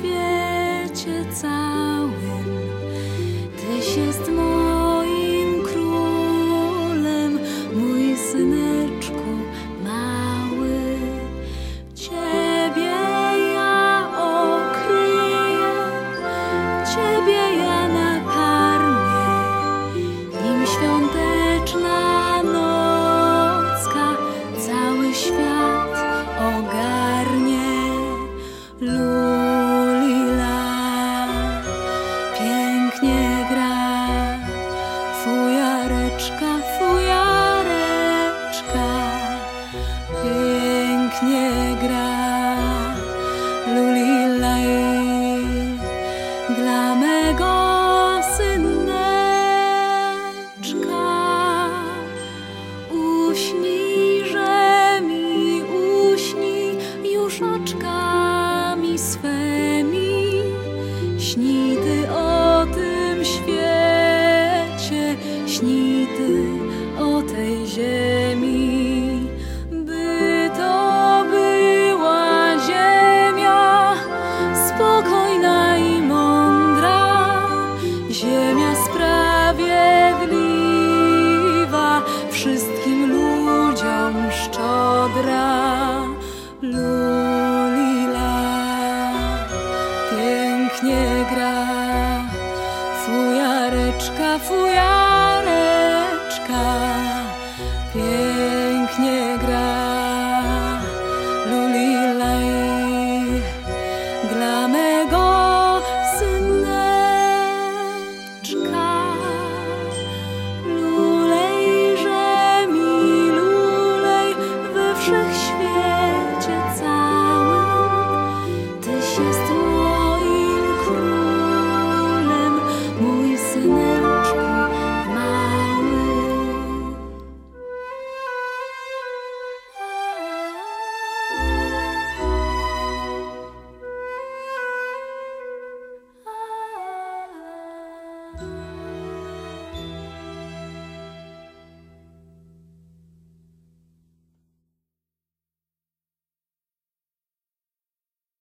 świecie całym. Tyś jest moim królem, mój syneczku mały. Ciebie ja okryję, Ciebie ja nakarmię, nim świąteczna nocka cały świat ogarnie. Lulila pięknie gra, fujareczka, fujareczka pięknie gra. Lulilaj dla mego syneczka. Uśnijże mi, uśnij już oczkami swymi. Śnij ty o tym świecie, śnij ty o tej ziemi. By to była ziemia spokojna i mądra, ziemia sprawiedliwa, wszystkim ludziom szczodra. Lulila pięknie gra, fujareczka, fujareczka